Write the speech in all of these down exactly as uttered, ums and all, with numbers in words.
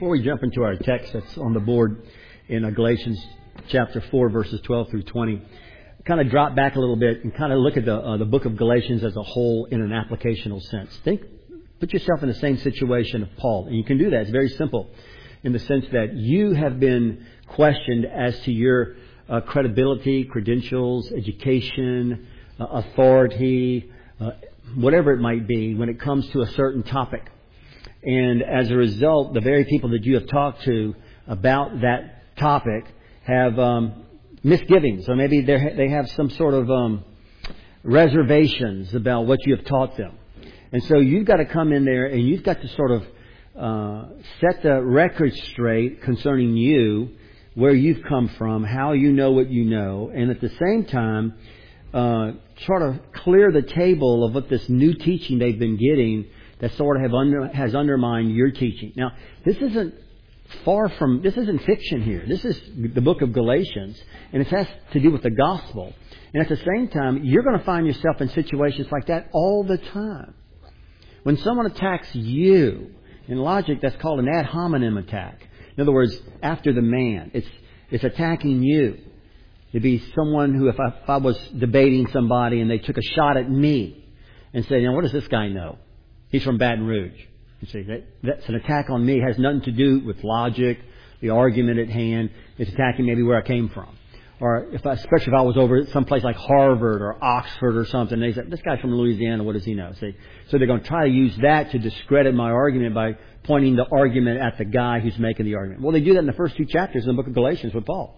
Before we jump into our text that's on the board in Galatians chapter four, verses twelve through twenty, kind of drop back a little bit and kind of look at the uh, the book of Galatians as a whole in an applicational sense. Think, put yourself in the same situation of Paul. And you can do that. It's very simple in the sense that you have been questioned as to your uh, credibility, credentials, education, uh, authority, uh, whatever it might be when it comes to a certain topic. And as a result, the very people that you have talked to about that topic have um, misgivings, or maybe they have some sort of um, reservations about what you have taught them. And so you've got to come in there and you've got to sort of uh, set the record straight concerning you, where you've come from, how you know what you know, and at the same time, uh, try to clear the table of what this new teaching they've been getting that sort of have under, has undermined your teaching. Now, this isn't far from, this isn't fiction here. This is the book of Galatians, and it has to do with the gospel. And at the same time, you're going to find yourself in situations like that all the time. When someone attacks you, in logic, that's called an ad hominem attack. In other words, after the man. It's it's attacking you. It'd be someone who, if I, if I was debating somebody and they took a shot at me and said, you know, what does this guy know? He's from Baton Rouge. You see, that, that's an attack on me. It has nothing to do with logic, the argument at hand. It's attacking maybe where I came from. Or if I, especially if I was over someplace like Harvard or Oxford or something, they say, this guy's from Louisiana, what does he know? See, so they're going to try to use that to discredit my argument by pointing the argument at the guy who's making the argument. Well, they do that in the first two chapters in the book of Galatians with Paul.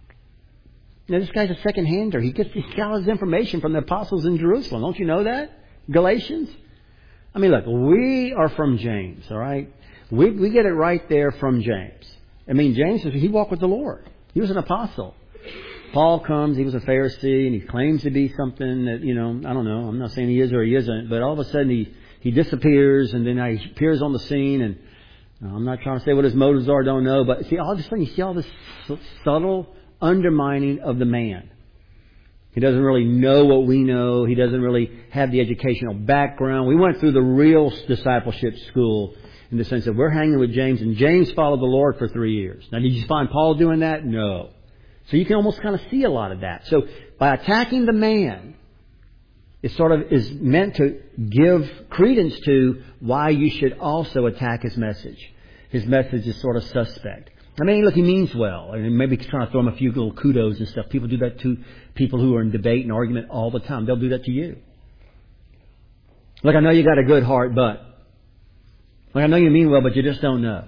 Now, this guy's a second-hander. He gets, he gets all his information from the apostles in Jerusalem. Don't you know that? Galatians? I mean, look, we are from James, all right? We we get it right there from James. I mean, James, he walked with the Lord. He was an apostle. Paul comes, he was a Pharisee, and he claims to be something that, you know, I don't know. I'm not saying he is or he isn't, but all of a sudden he, he disappears, and then he appears on the scene, and I'm not trying to say what his motives are, don't know, but see, all of a sudden you see all this subtle undermining of the man. He doesn't really know what we know. He doesn't really have the educational background. We went through the real discipleship school in the sense that we're hanging with James, and James followed the Lord for three years. Now, did you find Paul doing that? No. So you can almost kind of see a lot of that. So by attacking the man, it sort of is meant to give credence to why you should also attack his message. His message is sort of suspect. I mean, look, he means well. I mean, maybe trying to throw him a few little kudos and stuff. People do that to people who are in debate and argument all the time. They'll do that to you. Look, I know you got a good heart, but... Look, I know you mean well, but you just don't know.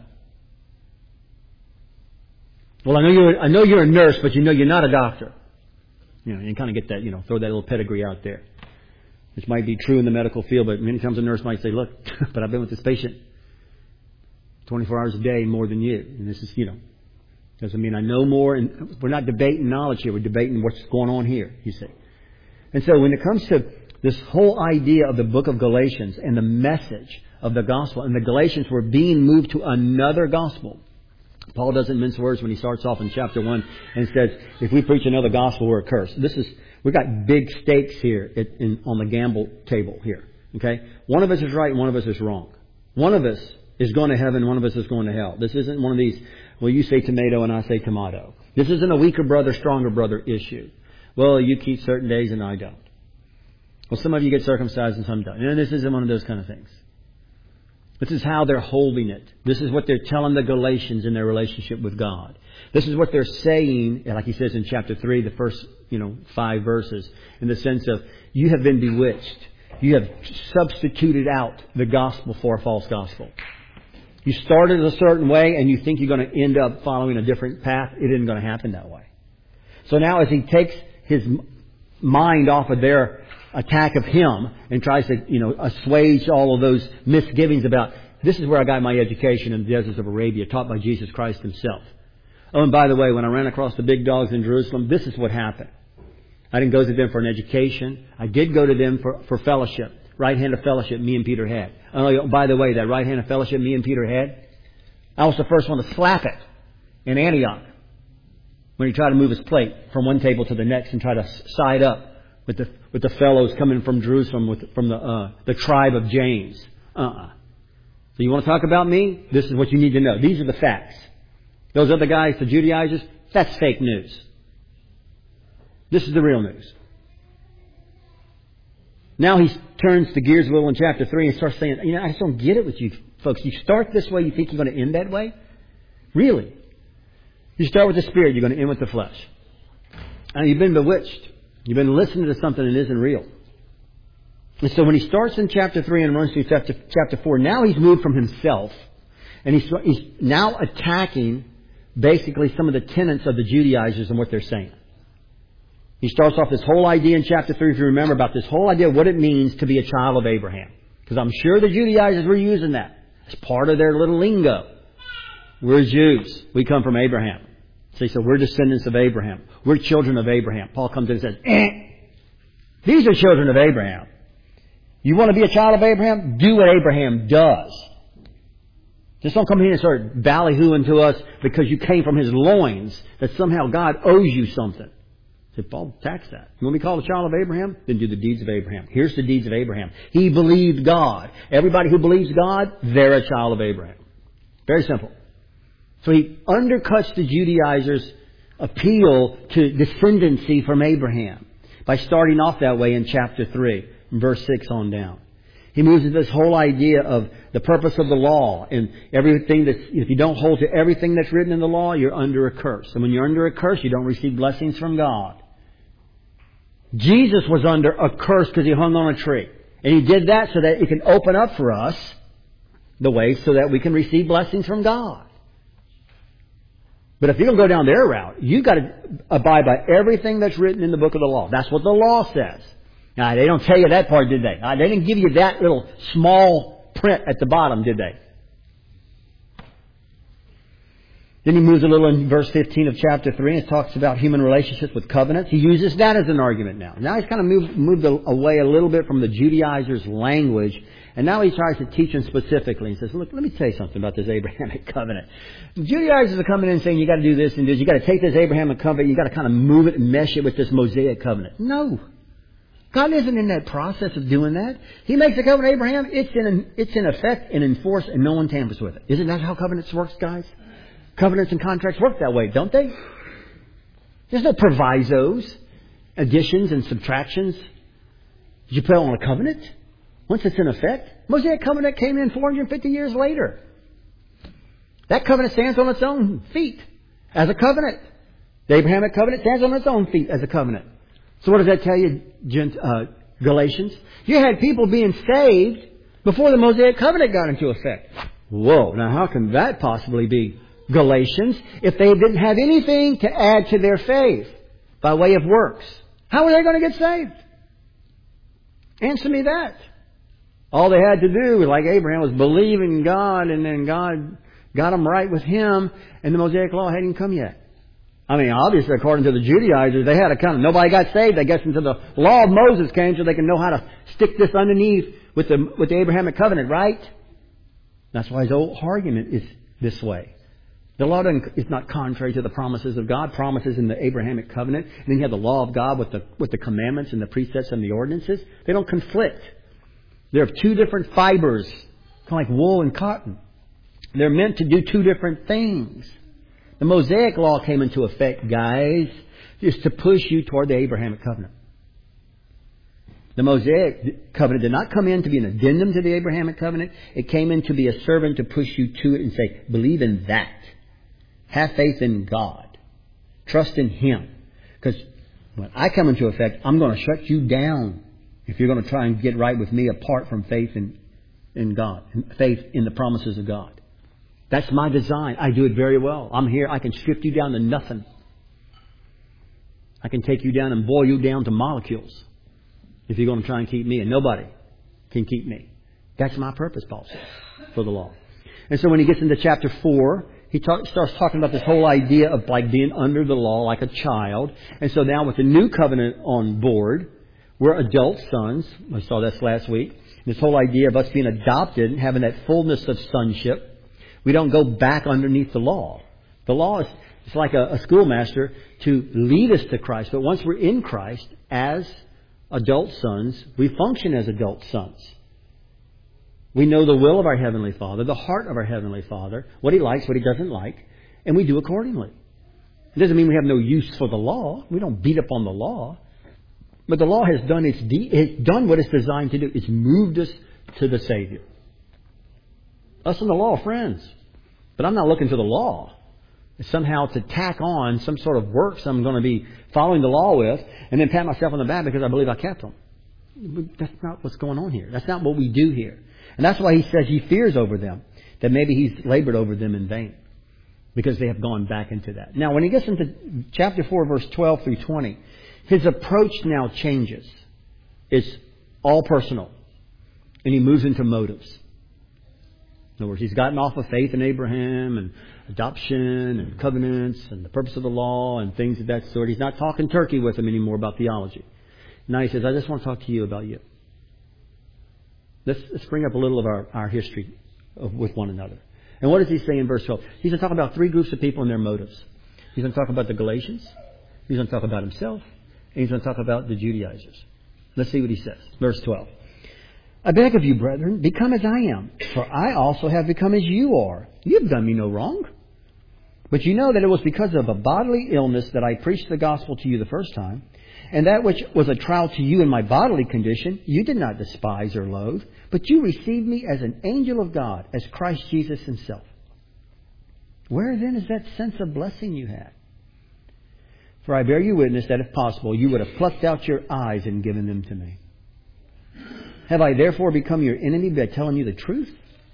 Well, I know you're, I know you're a nurse, but you know you're not a doctor. You know, you kind of get that, you know, throw that little pedigree out there. Which might be true in the medical field, but many times a nurse might say, look, but I've been with this patient twenty-four hours a day more than you. And this is, you know, doesn't mean I know more. And we're not debating knowledge here. We're debating what's going on here, you see. And so when it comes to this whole idea of the book of Galatians and the message of the gospel, and the Galatians were being moved to another gospel. Paul doesn't mince words when he starts off in chapter one and says, if we preach another gospel, we're accursed. This is, we've got big stakes here in, in, on the gamble table here. Okay? One of us is right and one of us is wrong. One of us is going to heaven, one of us is going to hell. This isn't one of these, well, you say tomato and I say tomato. This isn't a weaker brother, stronger brother issue. Well, you keep certain days and I don't. Well, some of you get circumcised and some don't. And this isn't one of those kind of things. This is how they're holding it. This is what they're telling the Galatians in their relationship with God. This is what they're saying, like he says in chapter three, the first, you know, five verses, in the sense of, you have been bewitched. You have substituted out the gospel for a false gospel. You started a certain way and you think you're going to end up following a different path. It isn't going to happen that way. So now as he takes his mind off of their attack of him and tries to, you know, assuage all of those misgivings about, this is where I got my education in the deserts of Arabia, taught by Jesus Christ himself. Oh, and by the way, when I ran across the big dogs in Jerusalem, this is what happened. I didn't go to them for an education. I did go to them for, for fellowship. Right hand of fellowship me and Peter had. Oh, by the way, that right hand of fellowship me and Peter had, I was the first one to slap it in Antioch when he tried to move his plate from one table to the next and try to side up with the with the fellows coming from Jerusalem, with from the uh, the tribe of James. Uh-uh. So you want to talk about me? This is what you need to know. These are the facts. Those other guys, the Judaizers, that's fake news. This is the real news. Now he turns the gears a little in chapter three and starts saying, you know, I just don't get it with you folks. You start this way, you think you're going to end that way? Really? You start with the Spirit, you're going to end with the flesh. And you've been bewitched. You've been listening to something that isn't real. And so when he starts in chapter three and runs through chapter, chapter four, now he's moved from himself. And he's, he's now attacking basically some of the tenets of the Judaizers and what they're saying. He starts off this whole idea in chapter three, if you remember, about this whole idea of what it means to be a child of Abraham. Because I'm sure the Judaizers were using that as part of their little lingo. We're Jews. We come from Abraham. So he said, we're descendants of Abraham. We're children of Abraham. Paul comes in and says, eh, these are children of Abraham. You want to be a child of Abraham? Do what Abraham does. Just don't come here and start ballyhooing to us because you came from his loins, that somehow God owes you something. So Paul attacks that. You want to be called a child of Abraham? Then do the deeds of Abraham. Here's the deeds of Abraham. He believed God. Everybody who believes God, they're a child of Abraham. Very simple. So he undercuts the Judaizers' appeal to descendancy from Abraham by starting off that way in chapter three, verse six on down. He moves into this whole idea of the purpose of the law and everything that, if you don't hold to everything that's written in the law, you're under a curse. And when you're under a curse, you don't receive blessings from God. Jesus was under a curse because he hung on a tree. And he did that so that it can open up for us the way so that we can receive blessings from God. But if you're going to go down their route, you've got to abide by everything that's written in the book of the law. That's what the law says. Now, they don't tell you that part, did they? They didn't give you that little small print at the bottom, did they? Then he moves a little in verse fifteen of chapter three and talks about human relationships with covenants. He uses that as an argument now. Now he's kind of moved, moved away a little bit from the Judaizers' language. And now he tries to teach them specifically. He says, look, let me tell you something about this Abrahamic covenant. The Judaizers are coming in and saying, you got to do this and this. You got to take this Abrahamic covenant. You got to kind of move it and mesh it with this Mosaic covenant. No. God isn't in that process of doing that. He makes a covenant with Abraham. It's in, it's in effect and enforced and no one tampers with it. Isn't that how covenants works, guys? Covenants and contracts work that way, don't they? There's no provisos, additions and subtractions. Did you put on a covenant? Once it's in effect, Mosaic covenant came in four hundred fifty years later. That covenant stands on its own feet as a covenant. The Abrahamic covenant stands on its own feet as a covenant. So what does that tell you, uh, Galatians? You had people being saved before the Mosaic covenant got into effect. Whoa, now how can that possibly be, Galatians, if they didn't have anything to add to their faith by way of works? How are they going to get saved? Answer me that. All they had to do, like Abraham, was believe in God, and then God got them right with Him, and the Mosaic Law hadn't come yet. I mean, obviously, according to the Judaizers, they had a kind of, nobody got saved, I guess, until the Law of Moses came, so they can know how to stick this underneath with the with the Abrahamic covenant, right? That's why his whole argument is this way. The law is not contrary to the promises of God, promises in the Abrahamic covenant, and then you have the law of God with the with the commandments and the precepts and the ordinances. They don't conflict. They're of two different fibers, kind of like wool and cotton. They're meant to do two different things. The Mosaic Law came into effect, guys, just to push you toward the Abrahamic covenant. The Mosaic covenant did not come in to be an addendum to the Abrahamic covenant. It came in to be a servant to push you to it and say, believe in that. Have faith in God. Trust in Him. Because when I come into effect, I'm going to shut you down if you're going to try and get right with me apart from faith in, in God, faith in the promises of God. That's my design. I do it very well. I'm here. I can strip you down to nothing. I can take you down and boil you down to molecules if you're going to try and keep me. And nobody can keep me. That's my purpose, Paul says, for the law. And so when he gets into chapter four, he talk, starts talking about this whole idea of like being under the law like a child. And so now with the new covenant on board, we're adult sons. I saw this last week. This whole idea of us being adopted and having that fullness of sonship. We don't go back underneath the law. The law is it's like a, a schoolmaster to lead us to Christ. But once we're in Christ, as adult sons, we function as adult sons. We know the will of our Heavenly Father, the heart of our Heavenly Father, what He likes, what He doesn't like, and we do accordingly. It doesn't mean we have no use for the law. We don't beat up on the law. But the law has done its de- it's done what it's designed to do. It's moved us to the Savior. Us and the law are friends. But I'm not looking to the law somehow to tack on some sort of works I'm going to be following the law with and then pat myself on the back because I believe I kept them. That's not what's going on here. That's not what we do here. And that's why He says He fears over them, that maybe He's labored over them in vain because they have gone back into that. Now, when He gets into chapter four, verse twelve through twenty, His approach now changes. It's all personal. And He moves into motives. In other words, He's gotten off of faith in Abraham and adoption and covenants and the purpose of the law and things of that sort. He's not talking turkey with them anymore about theology. Now He says, I just want to talk to you about you. Let's, let's bring up a little of our, our history of, with one another. And what does He say in verse twelve? He's going to talk about three groups of people and their motives. He's going to talk about the Galatians. He's going to talk about Himself. And He's going to talk about the Judaizers. Let's see what He says. Verse twelve. I beg of you, brethren, become as I am, for I also have become as you are. You have done me no wrong. But you know that it was because of a bodily illness that I preached the gospel to you the first time, and that which was a trial to you in my bodily condition, you did not despise or loathe, but you received me as an angel of God, as Christ Jesus Himself. Where then is that sense of blessing you had? For I bear you witness that if possible, you would have plucked out your eyes and given them to me. Have I therefore become your enemy by telling you the truth?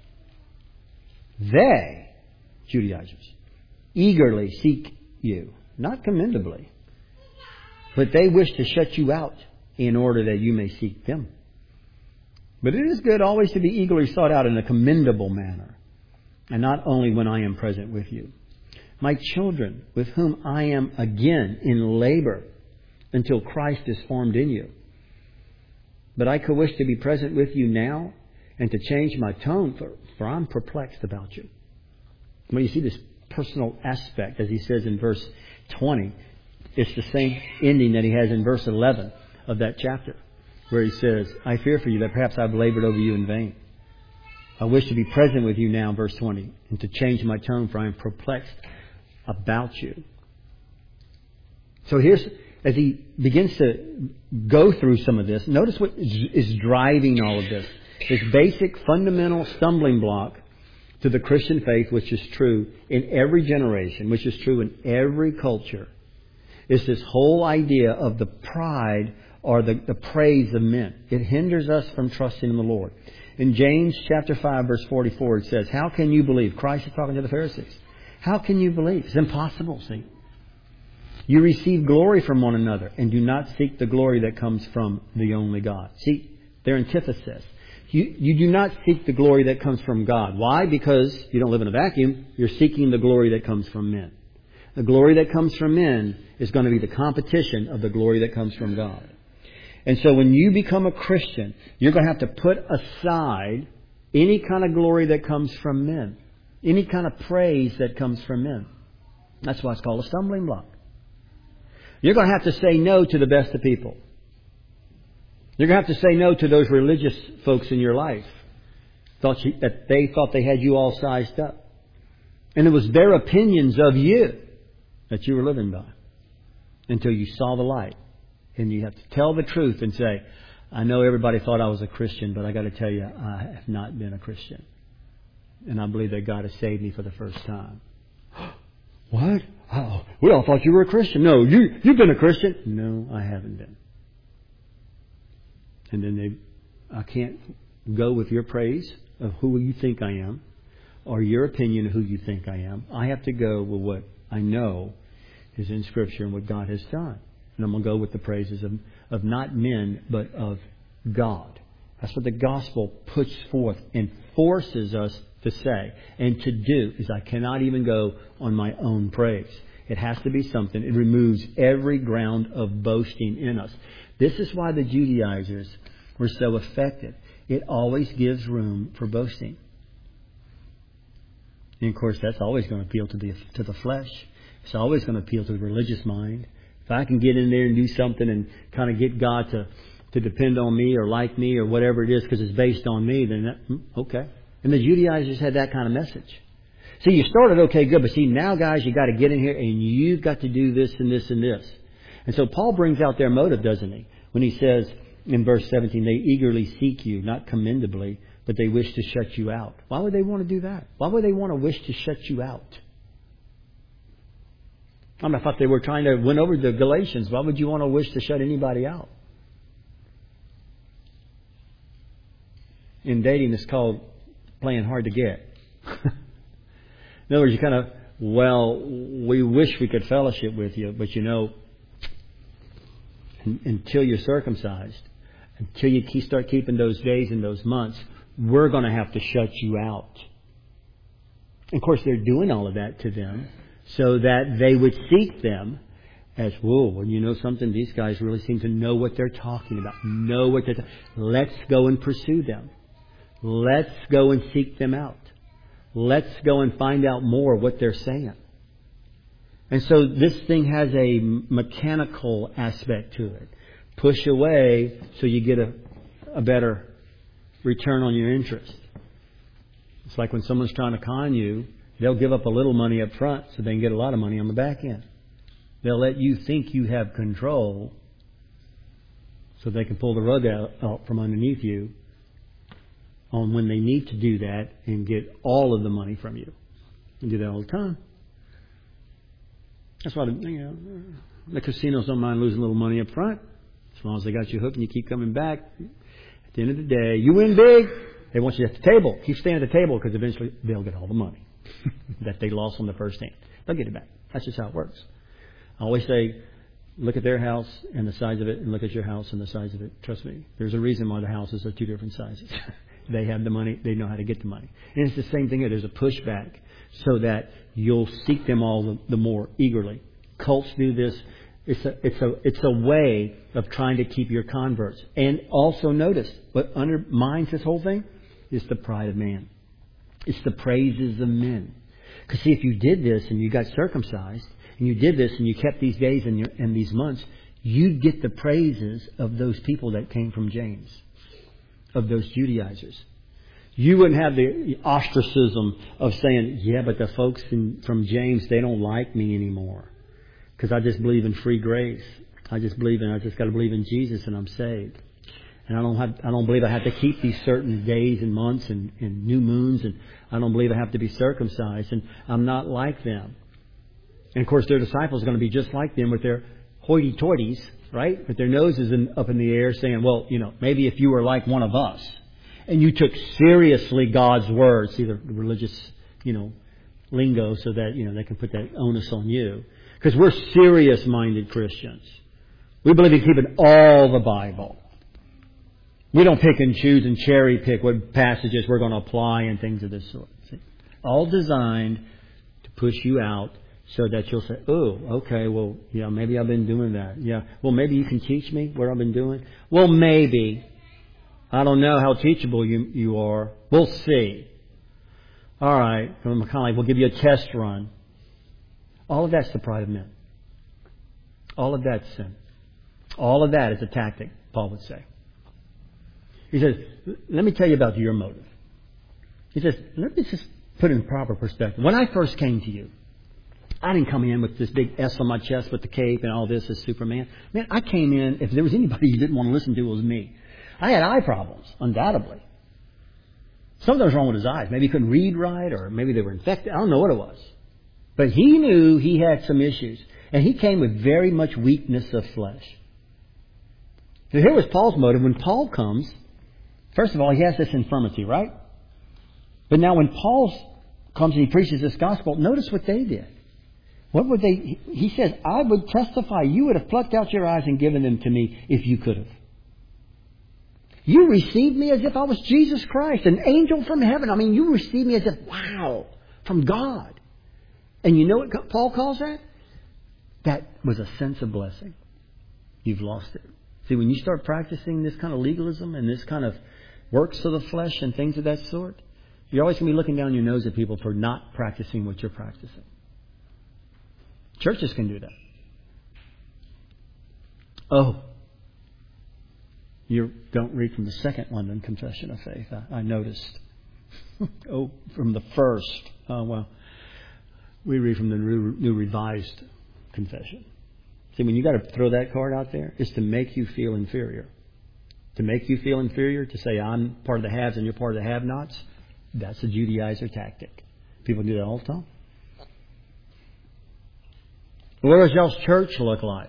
They, Judaizers, eagerly seek you, not commendably, but they wish to shut you out in order that you may seek them. But it is good always to be eagerly sought out in a commendable manner, and not only when I am present with you. My children, with whom I am again in labor until Christ is formed in you. But I could wish to be present with you now and to change my tone, for, for I'm perplexed about you. When you see this personal aspect, as he says in verse twenty, it's the same ending that he has in verse eleven of that chapter, where he says, I fear for you that perhaps I've labored over you in vain. I wish to be present with you now, verse twenty, and to change my tone, for I am perplexed about you. So here's, as he begins to go through some of this, notice what is driving all of this. This basic fundamental stumbling block to the Christian faith, which is true in every generation, which is true in every culture, is this whole idea of the pride or the, the praise of men. It hinders us from trusting in the Lord. In James chapter five, verse forty-four, it says, how can you believe? Christ is talking to the Pharisees. How can you believe? It's impossible, see. You receive glory from one another and do not seek the glory that comes from the only God. See, their antithesis. You, you do not seek the glory that comes from God. Why? Because you don't live in a vacuum. You're seeking the glory that comes from men. The glory that comes from men is going to be the competition of the glory that comes from God. And so when you become a Christian, you're going to have to put aside any kind of glory that comes from men. Any kind of praise that comes from men. That's why it's called a stumbling block. You're going to have to say no to the best of people. You're going to have to say no to those religious folks in your life. Thought you, that they thought they had you all sized up. And it was their opinions of you that you were living by. Until you saw the light. And you have to tell the truth and say, I know everybody thought I was a Christian, but I got to tell you, I have not been a Christian. And I believe that God has saved me for the first time. What? Oh, we all thought you were a Christian. No, you, you've been a Christian. No, I haven't been. And then they, I can't go with your praise of who you think I am or your opinion of who you think I am. I have to go with what I know is in Scripture and what God has done. And I'm going to go with the praises of, of not men, but of God. That's what the gospel puts forth and forces us to say and to do, is I cannot even go on my own praise. It has to be something. It removes every ground of boasting in us. This is why the Judaizers were so effective. It always gives room for boasting. And of course, that's always going to appeal to the to the flesh. It's always going to appeal to the religious mind. If I can get in there and do something and kind of get God to to depend on me or like me or whatever it is because it's based on me, then that, okay. And the Judaizers had that kind of message. See, you started okay, good, but see, now guys, you got to get in here and you've got to do this and this and this. And so Paul brings out their motive, doesn't he? When he says in verse seventeen, they eagerly seek you, not commendably, but they wish to shut you out. Why would they want to do that? Why would they want to wish to shut you out? I mean, I thought they were trying to win over the Galatians. Why would you want to wish to shut anybody out? In dating, it's called playing hard to get. In other words, you kind of, well, we wish we could fellowship with you, but you know, until you're circumcised, until you start keeping those days and those months, we're going to have to shut you out. And of course, they're doing all of that to them so that they would seek them as, whoa, well, you know something? These guys really seem to know what they're talking about. Know what they're talking about. Let's go and pursue them. Let's go and seek them out. Let's go and find out more what they're saying. And so this thing has a mechanical aspect to it. Push away so you get a, a better return on your interest. It's like when someone's trying to con you, they'll give up a little money up front so they can get a lot of money on the back end. They'll let you think you have control so they can pull the rug out, out from underneath you on when they need to do that and get all of the money from you. They do that all the time. That's why the, you know, the casinos don't mind losing a little money up front. As long as they got you hooked and you keep coming back. At the end of the day, you win big. They want you at the table. Keep staying at the table because eventually they'll get all the money that they lost on the first hand. They'll get it back. That's just how it works. I always say, look at their house and the size of it and look at your house and the size of it. Trust me, there's a reason why the houses are two different sizes. They have the money. They know how to get the money. And it's the same thing here. There's a pushback so that you'll seek them all the, the more eagerly. Cults do this. It's a, it's a, it's a way of trying to keep your converts. And also notice, what undermines this whole thing is the pride of man. It's the praises of men. Because see, if you did this and you got circumcised, and you did this and you kept these days and, your, and these months, you'd get the praises of those people that came from James, of those Judaizers. You wouldn't have the ostracism of saying, yeah, but the folks in, from James, they don't like me anymore. Because I just believe in free grace. I just believe in, I just got to believe in Jesus and I'm saved. And I don't have, I don't believe I have to keep these certain days and months and, and new moons. And I don't believe I have to be circumcised. And I'm not like them. And of course, their disciples are going to be just like them with their hoity-toities, right? With their noses in, up in the air saying, well, you know, maybe if you were like one of us and you took seriously God's word, see the religious, you know, lingo so that, you know, they can put that onus on you. Because we're serious-minded Christians. We believe in keeping all the Bible. We don't pick and choose and cherry pick what passages we're going to apply and things of this sort. See? All designed to push you out so that you'll say, oh, okay, well, yeah, maybe I've been doing that. Yeah, well, maybe you can teach me what I've been doing. Well, maybe. I don't know how teachable you, you are. We'll see. All right, kind of like, we'll give you a test run. All of that's the pride of men. All of that's sin. All of that is a tactic, Paul would say. He says, let me tell you about your motive. He says, let me just put it in proper perspective. When I first came to you, I didn't come in with this big S on my chest with the cape and all this as Superman. Man, I came in, if there was anybody you didn't want to listen to, it was me. I had eye problems, undoubtedly. Something was wrong with his eyes. Maybe he couldn't read right, or maybe they were infected. I don't know what it was. But he knew he had some issues. And he came with very much weakness of flesh. So here was Paul's motive. When Paul comes, first of all, he has this infirmity, right? But now when Paul comes and he preaches this gospel, notice what they did. What would they... He says, I would testify you would have plucked out your eyes and given them to me if you could have. You received me as if I was Jesus Christ, an angel from heaven. I mean, you received me as if, wow, from God. And you know what Paul calls that? That was a sense of blessing. You've lost it. See, when you start practicing this kind of legalism and this kind of works of the flesh and things of that sort, you're always going to be looking down your nose at people for not practicing what you're practicing. Churches can do that. Oh, You don't read from the Second London Confession of Faith, I, I noticed. Oh, from the first. Oh, well, we read from the New, New Revised Confession. See, when you got to throw that card out there, it's to make you feel inferior. To make you feel inferior, to say I'm part of the haves and you're part of the have-nots, that's a Judaizer tactic. People do that all the time. What does y'all's church look like?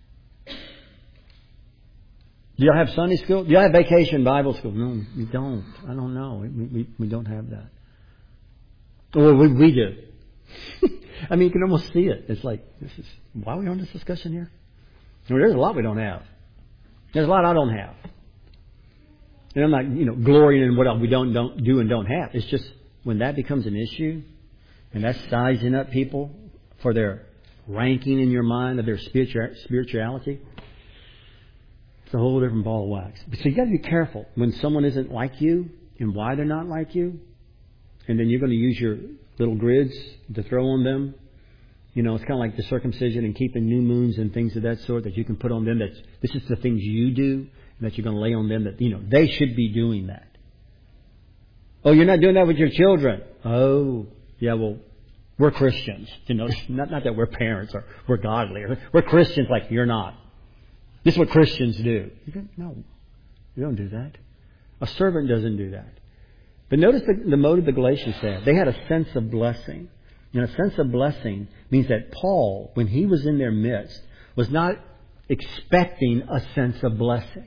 Do y'all have Sunday school? Do y'all have vacation Bible school? No, we don't. I don't know. We, we, we don't have that. Well, we, we do. I mean, you can almost see it. It's like, this is, why are we on this discussion here? Well, there's a lot we don't have. There's a lot I don't have. And I'm not, you know, glorying in what we don't, don't do and don't have. It's just when that becomes an issue, and that's sizing up people for their ranking in your mind of their spiritu- spirituality, it's a whole different ball of wax. So you got to be careful when someone isn't like you and why they're not like you, and then you're going to use your little grids to throw on them. You know, it's kind of like the circumcision and keeping new moons and things of that sort that you can put on them. That this is the things you do and that you're going to lay on them that, you know, they should be doing that. Oh, you're not doing that with your children. Oh, yeah, well, we're Christians. You know, not, not that we're parents or we're godly. We're Christians like you're not. This is what Christians do. You don't, no, you don't do that. A servant doesn't do that. But notice the, the motive the Galatians had. They had a sense of blessing. And a sense of blessing means that Paul, when he was in their midst, was not expecting a sense of blessing.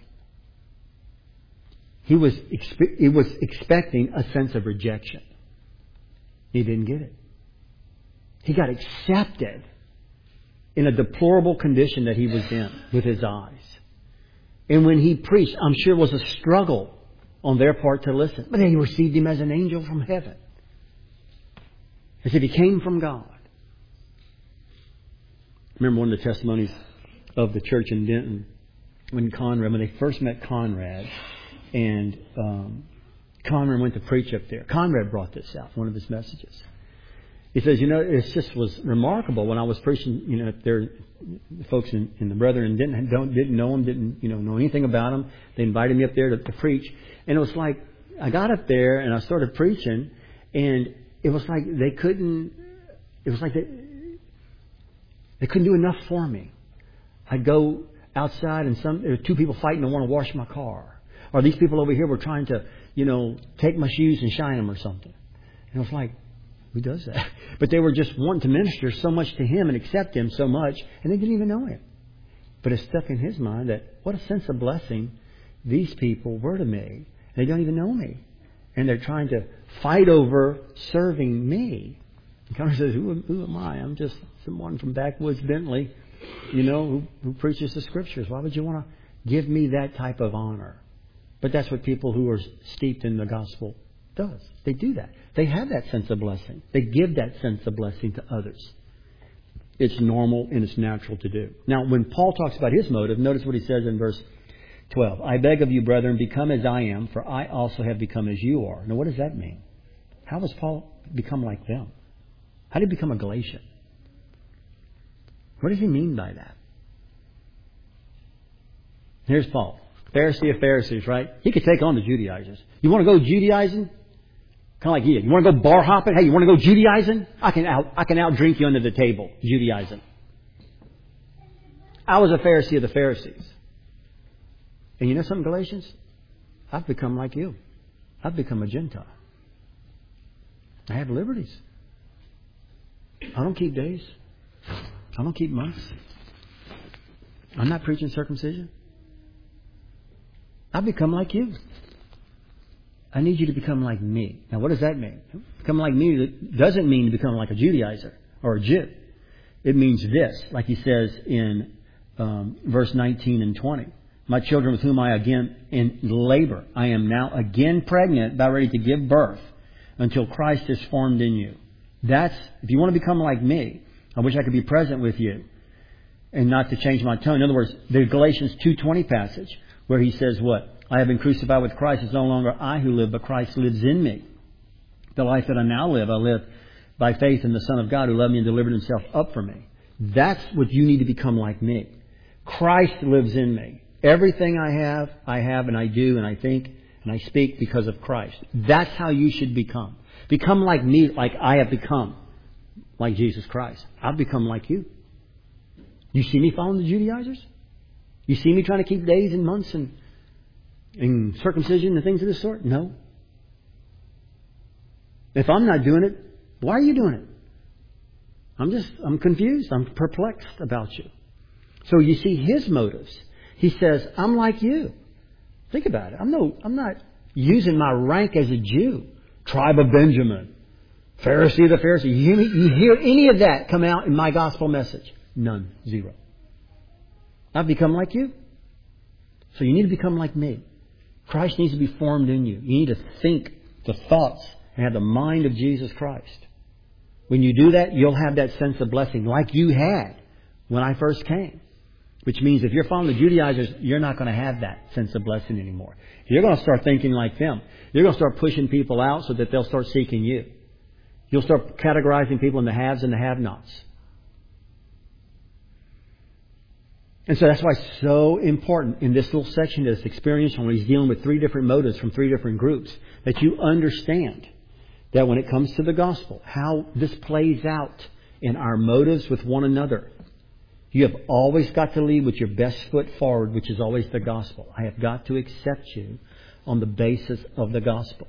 He was, expe- he was expecting a sense of rejection. He didn't get it. He got accepted in a deplorable condition that he was in with his eyes. And when he preached, I'm sure it was a struggle on their part to listen. But they received him as an angel from heaven. As if he came from God. I remember one of the testimonies of the church in Denton when Conrad, when they first met Conrad, and um, Conrad went to preach up there. Conrad brought this out, one of his messages. He says, you know, it just was remarkable when I was preaching, you know, there, the folks in, in the brethren didn't don't didn't know him, didn't you know know anything about him. They invited me up there to, to preach, and it was like I got up there and I started preaching, and it was like they couldn't. It was like they they couldn't do enough for me. I'd go outside and some there were two people fighting to want to wash my car, or these people over here were trying to, you know, take my shoes and shine them or something. And it was like, who does that? But they were just wanting to minister so much to him and accept him so much, and they didn't even know him. But it stuck in his mind that what a sense of blessing these people were to me. They don't even know me. And they're trying to fight over serving me. And Conrad says, who, who am I? I'm just someone from backwoods Bentley, you know, who, who preaches the Scriptures. Why would you want to give me that type of honor? But that's what people who are steeped in the gospel does. They do that. They have that sense of blessing. They give that sense of blessing to others. It's normal and it's natural to do. Now, when Paul talks about his motive, notice what he says in verse twelve. I beg of you, brethren, become as I am, for I also have become as you are. Now, what does that mean? How has Paul become like them? How did he become a Galatian? What does he mean by that? Here's Paul. Pharisee of Pharisees, right? He could take on the Judaizers. You want to go Judaizing? Kind of like you. You want to go bar hopping? Hey, you want to go Judaizing? I can out, I can out drink you under the table, Judaizing. I was a Pharisee of the Pharisees. And you know something, Galatians? I've become like you. I've become a Gentile. I have liberties. I don't keep days. I don't keep months. I'm not preaching circumcision. I've become like you. I need you to become like me. Now, what does that mean? Become like me doesn't mean to become like a Judaizer or a Jew. It means this, like he says in um, verse nineteen and twenty. My children with whom I again in labor, I am now again pregnant, about ready to give birth, until Christ is formed in you. That's, if you want to become like me, I wish I could be present with you and not to change my tone. In other words, the Galatians two twenty passage where he says what? I have been crucified with Christ. It's no longer I who live, but Christ lives in me. The life that I now live, I live by faith in the Son of God who loved me and delivered himself up for me. That's what you need to become like me. Christ lives in me. Everything I have, I have and I do and I think and I speak because of Christ. That's how you should become. Become like me, like I have become. Like Jesus Christ. I've become like you. You see me following the Judaizers? You see me trying to keep days and months and, and circumcision and things of this sort? No. If I'm not doing it, why are you doing it? I'm just, I'm confused. I'm perplexed about you. So you see his motives. He says, I'm like you. Think about it. I'm no, I'm not using my rank as a Jew. Tribe of Benjamin. Pharisee of the Pharisee. You hear, me? You hear any of that come out in my gospel message? None. Zero. I've become like you. So you need to become like me. Christ needs to be formed in you. You need to think the thoughts and have the mind of Jesus Christ. When you do that, you'll have that sense of blessing like you had when I first came. Which means if you're following the Judaizers, you're not going to have that sense of blessing anymore. You're going to start thinking like them. You're going to start pushing people out so that they'll start seeking you. You'll start categorizing people in the haves and the have-nots. And so that's why it's so important in this little section, this experiential, when he's dealing with three different motives from three different groups, that you understand that when it comes to the gospel, how this plays out in our motives with one another. You have always got to lead with your best foot forward, which is always the gospel. I have got to accept you on the basis of the gospel.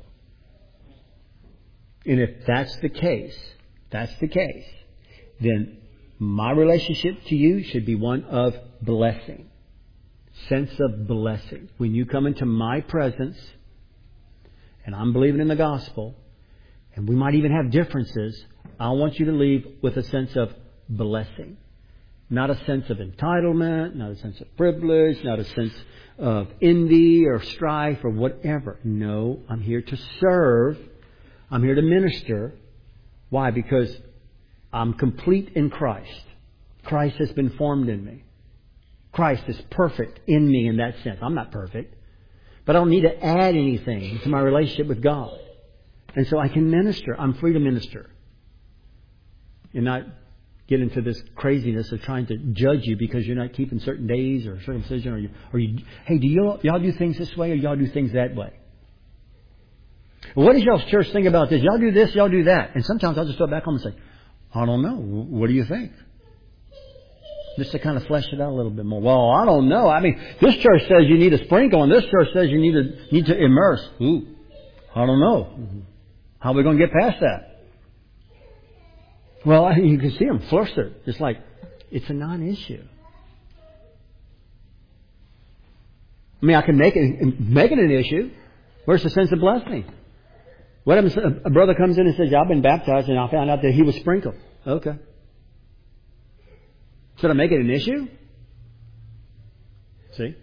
And if that's the case, that's the case, then my relationship to you should be one of blessing. Sense of blessing. When you come into my presence, and I'm believing in the gospel, and we might even have differences, I want you to leave with a sense of blessing. Not a sense of entitlement, not a sense of privilege, not a sense of envy or strife or whatever. No, I'm here to serve. I'm here to minister. Why? Because I'm complete in Christ. Christ has been formed in me. Christ is perfect in me in that sense. I'm not perfect. But I don't need to add anything to my relationship with God. And so I can minister. I'm free to minister. And not get into this craziness of trying to judge you because you're not keeping certain days or circumcision, or you, or you, hey, do y'all, y'all do things this way or y'all do things that way? Well, what does y'all's church think about this? Y'all do this, y'all do that. And sometimes I'll just go back home and say, I don't know. What do you think? Just to kind of flesh it out a little bit more. Well, I don't know. I mean, this church says you need to sprinkle, and this church says you need to need to immerse. Ooh, I don't know. Mm-hmm. How are we going to get past that? Well, you can see them flustered. It's like, it's a non-issue. I mean, I can make it, make it an issue. Where's the sense of blessing? What if a brother comes in and says, I've been baptized and I found out that he was sprinkled? Okay. Should I make it an issue? See?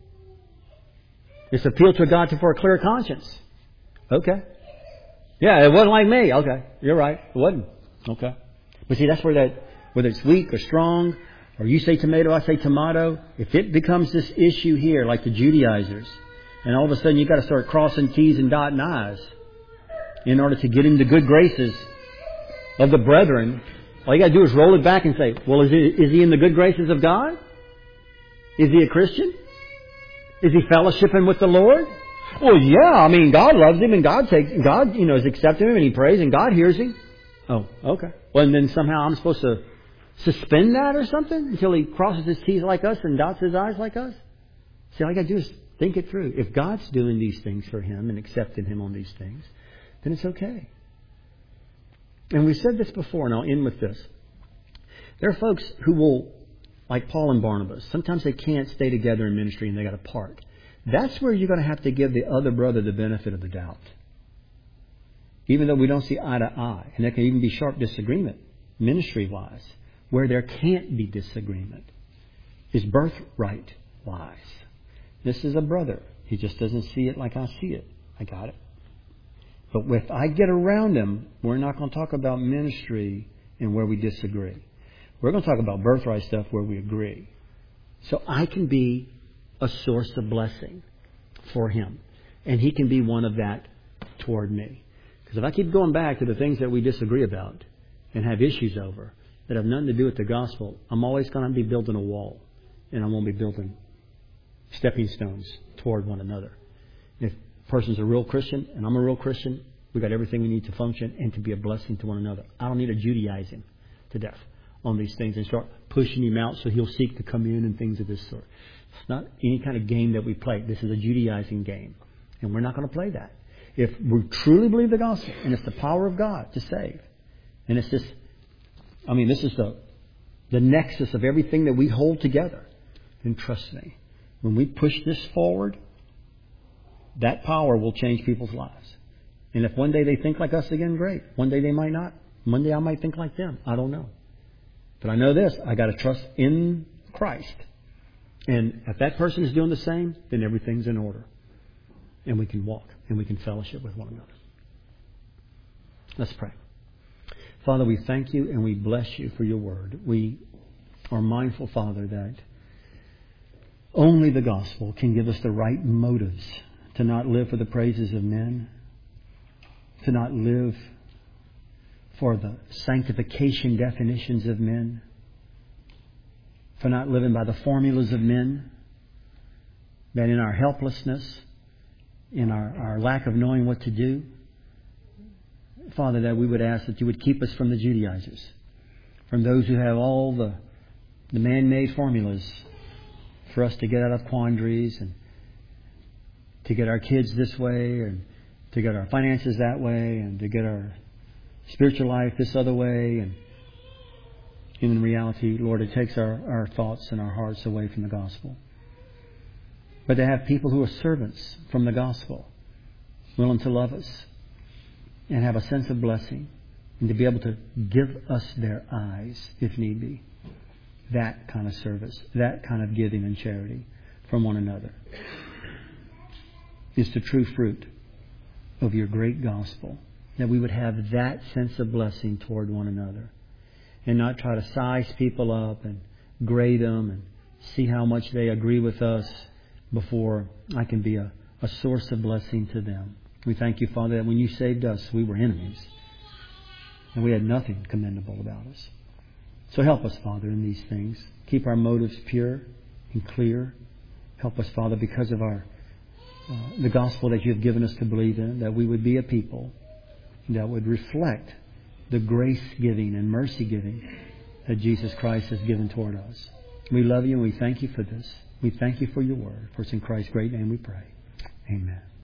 It's appeal to God for a clear conscience. Okay. Yeah, it wasn't like me. Okay. You're right. It wasn't. Okay. But see, that's where that, whether it's weak or strong, or you say tomato, I say tomato, if it becomes this issue here, like the Judaizers, and all of a sudden you've got to start crossing T's and dotting I's in order to get into good graces of the brethren, all you got to do is roll it back and say, well, is he, is he in the good graces of God? Is he a Christian? Is he fellowshipping with the Lord? Well, yeah, I mean, God loves him and God takes, God, you know, is accepting him and he prays and God hears him. Oh, okay. Well, and then somehow I'm supposed to suspend that or something until he crosses his T's like us and dots his I's like us? See, all I got to do is think it through. If God's doing these things for him and accepting him on these things, then it's okay. And we said this before, and I'll end with this. There are folks who will, like Paul and Barnabas, sometimes they can't stay together in ministry and they got to part. That's where you're going to have to give the other brother the benefit of the doubt. Even though we don't see eye to eye. And there can even be sharp disagreement, ministry-wise. Where there can't be disagreement is birthright-wise. This is a brother. He just doesn't see it like I see it. I got it. But if I get around him, we're not going to talk about ministry and where we disagree. We're going to talk about birthright stuff where we agree. So I can be a source of blessing for him. And he can be one of that toward me. Because if I keep going back to the things that we disagree about and have issues over that have nothing to do with the gospel, I'm always going to be building a wall. And I won't be building stepping stones toward one another. If a person's a real Christian and I'm a real Christian, we got everything we need to function and to be a blessing to one another. I don't need to Judaize him to death on these things and start pushing him out so he'll seek to come in and things of this sort. It's not any kind of game that we play. This is a Judaizing game. And we're not going to play that. If we truly believe the gospel and it's the power of God to save, and it's this, I mean, this is the, the nexus of everything that we hold together, then trust me, when we push this forward, that power will change people's lives. And if one day they think like us again, great. One day they might not. One day I might think like them. I don't know. But I know this. I got to trust in Christ. And if that person is doing the same, then everything's in order. And we can walk and we can fellowship with one another. Let's pray. Father, we thank you and we bless you for your word. We are mindful, Father, that only the gospel can give us the right motives to not live for the praises of men, to not live for the sanctification definitions of men, for not living by the formulas of men, that in our helplessness, in our, our lack of knowing what to do, Father, that we would ask that you would keep us from the Judaizers, from those who have all the, the man-made formulas for us to get out of quandaries and to get our kids this way and to get our finances that way and to get our spiritual life this other way. And in reality, Lord, it takes our, our thoughts and our hearts away from the gospel. But to have people who are servants from the gospel, willing to love us and have a sense of blessing, and to be able to give us their eyes if need be. That kind of service, that kind of giving and charity from one another is the true fruit of your great gospel. That we would have that sense of blessing toward one another and not try to size people up and grade them and see how much they agree with us before I can be a, a source of blessing to them. We thank you, Father, that when you saved us, we were enemies and we had nothing commendable about us. So help us, Father, in these things. Keep our motives pure and clear. Help us, Father, because of our uh, the gospel that you have given us to believe in, that we would be a people that would reflect the grace-giving and mercy-giving that Jesus Christ has given toward us. We love you and we thank you for this. We thank you for your word. For it's in Christ's great name we pray. Amen.